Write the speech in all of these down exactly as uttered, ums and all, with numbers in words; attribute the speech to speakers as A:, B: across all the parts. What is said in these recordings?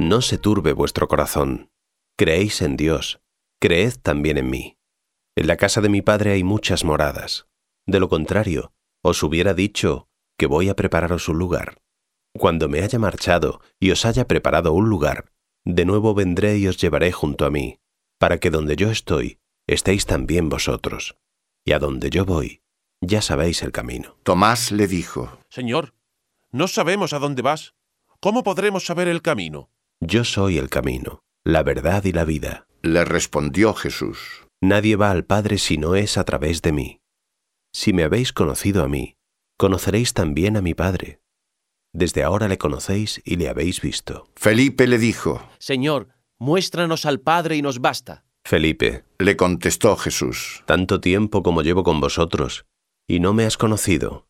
A: No se turbe vuestro corazón. Creéis en Dios, creed también en mí. En la casa de mi Padre hay muchas moradas. De lo contrario, os hubiera dicho que voy a prepararos un lugar. Cuando me haya marchado y os haya preparado un lugar, de nuevo vendré y os llevaré junto a mí, para que donde yo estoy, estéis también vosotros. Y a donde yo voy, ya sabéis el camino.
B: Tomás le dijo:
C: Señor, no sabemos a dónde vas. ¿Cómo podremos saber el camino?
A: Yo soy el camino, la verdad y la vida.
B: Le respondió Jesús:
A: Nadie va al Padre si no es a través de mí. Si me habéis conocido a mí, conoceréis también a mi Padre. Desde ahora le conocéis y le habéis visto.
B: Felipe le dijo:
D: Señor, muéstranos al Padre y nos basta.
A: Felipe,
B: le contestó Jesús:
A: tanto tiempo como llevo con vosotros, y no me has conocido.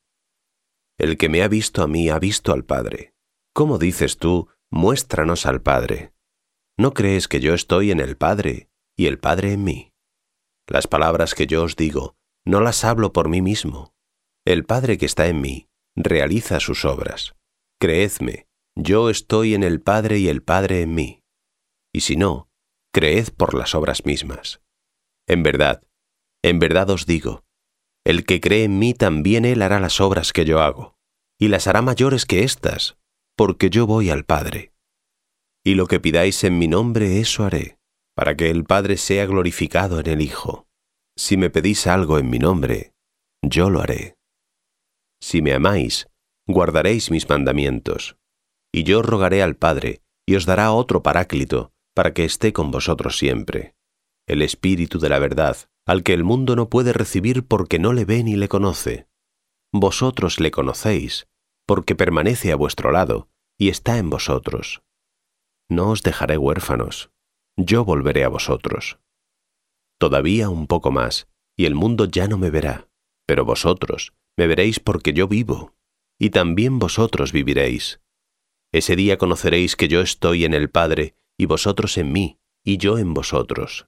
A: El que me ha visto a mí ha visto al Padre. ¿Cómo dices tú, muéstranos al Padre? ¿No crees que yo estoy en el Padre y el Padre en mí? Las palabras que yo os digo, no las hablo por mí mismo. El Padre que está en mí realiza sus obras. Creedme, yo estoy en el Padre y el Padre en mí. Y si no, creed por las obras mismas. En verdad, en verdad os digo, el que cree en mí también él hará las obras que yo hago, y las hará mayores que éstas, porque yo voy al Padre. Y lo que pidáis en mi nombre, eso haré, para que el Padre sea glorificado en el Hijo. Si me pedís algo en mi nombre, yo lo haré. Si me amáis, guardaréis mis mandamientos, y yo rogaré al Padre, y os dará otro Paráclito, para que esté con vosotros siempre, el Espíritu de la verdad, al que el mundo no puede recibir porque no le ve ni le conoce. Vosotros le conocéis, porque permanece a vuestro lado, y está en vosotros. No os dejaré huérfanos, yo volveré a vosotros. Todavía un poco más, y el mundo ya no me verá, pero vosotros me veréis porque yo vivo, y también vosotros viviréis. Ese día conoceréis que yo estoy en el Padre, y vosotros en mí, y yo en vosotros.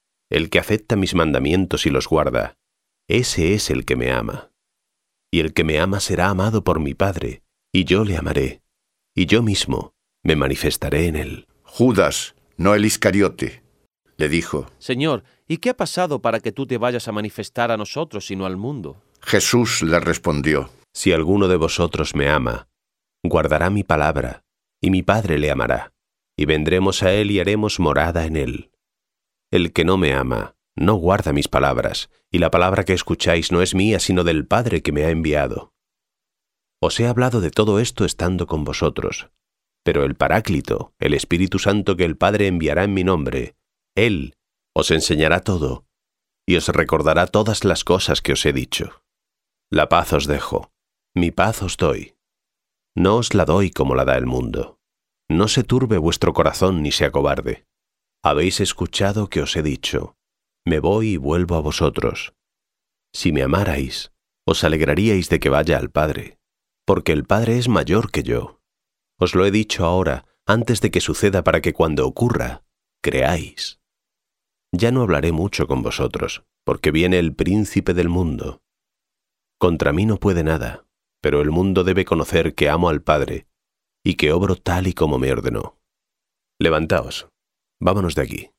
A: El que acepta mis mandamientos y los guarda, ese es el que me ama. Y el que me ama será amado por mi Padre, y yo le amaré, y yo mismo me manifestaré en él.
B: Judas, no el Iscariote, le dijo:
D: Señor, ¿y qué ha pasado para que tú te vayas a manifestar a nosotros y no al mundo?
B: Jesús le respondió:
A: Si alguno de vosotros me ama, guardará mi palabra, y mi Padre le amará, y vendremos a él y haremos morada en él. El que no me ama, no guarda mis palabras, y la palabra que escucháis no es mía, sino del Padre que me ha enviado. Os he hablado de todo esto estando con vosotros, pero el Paráclito, el Espíritu Santo que el Padre enviará en mi nombre, Él os enseñará todo, y os recordará todas las cosas que os he dicho. La paz os dejo, mi paz os doy. No os la doy como la da el mundo. No se turbe vuestro corazón ni se acobarde. Habéis escuchado que os he dicho, me voy y vuelvo a vosotros. Si me amarais, os alegraríais de que vaya al Padre, porque el Padre es mayor que yo. Os lo he dicho ahora, antes de que suceda, para que cuando ocurra, creáis. Ya no hablaré mucho con vosotros, porque viene el príncipe del mundo. Contra mí no puede nada, pero el mundo debe conocer que amo al Padre, y que obro tal y como me ordenó. Levantaos, vámonos de aquí.